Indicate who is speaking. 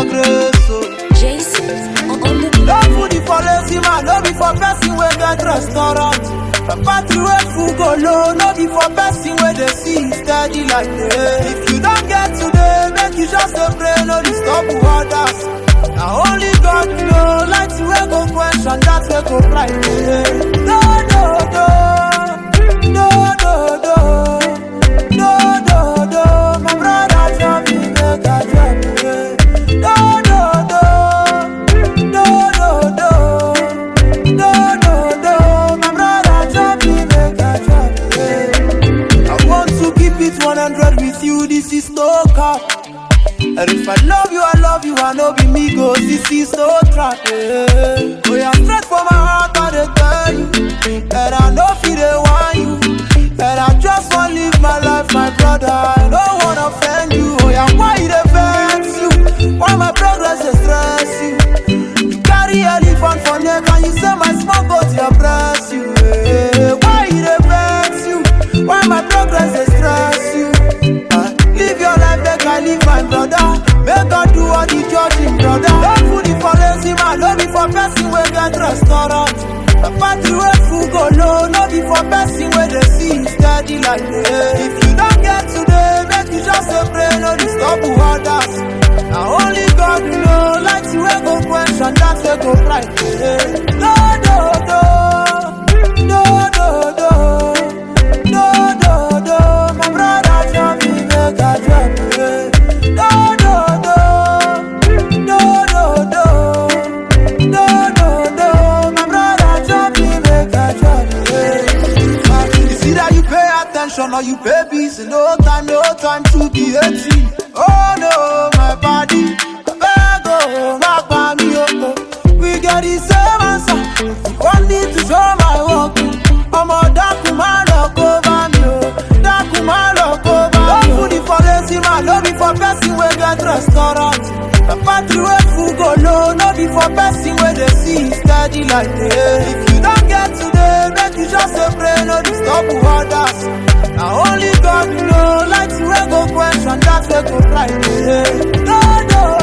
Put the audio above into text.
Speaker 1: grace, oh.
Speaker 2: Jason on the
Speaker 1: No food for lazy man, no be for person wey get restaurant. A party wey full go low, no be for person wey dey see steady like me. If you don't get today, make you just dey pray, no disturb others. Now only God know, light wey go question, that wey go bright me. No, no, no, no, no, no, no, no, no. My brother tell me make I tell me. No, no, no, no, no, no, no, no, no. My brother tell me make I tell me. I want to keep it 100 with you. This is no cap. And if I love you, I know be me go. This is no trap. Yeah. Oh, yeah, straight from my heart, I dey tell you. And I know if they want you. And I just want to live my life, my brother. I don't want to offend you. Oh, yeah, why they vex you? Why my progress they stress you? You carry elephant for neck and you say my small goat you oppress you. Yeah. Why they vex you? Why my progress they stress you? Live your life like I live my brother. Make God do all the judging, brother. Don't food it for lazy man, no be for person wey get restaurant. A party wey full go low, no be for person wey dey see steady like me. If you don't get today, make you just dey pray, no disturb others. Now only God know, light wey go question, that wey go bright me. No, no, no, no, no, no, no, no, no. My brother tell me make I tell me. No, no, no, no, no, no, no, no, no. My brother tell me make I tell me. It's either you pay attention or you pay busy. No time to be 18. Oh no, my body, beg oh, my me oh. We get the same answer. One need to show my work. I'm a dark man, look over me oh. Dark man, look over me. Don't food it for lazy man, no be for person wey get restaurant. A party wey full go low, no be for person wey dey see steady like me. If you don't get today, make you just dey pray, no disturb others. Now only God know, light wey go question, that wey go bright me. No, no.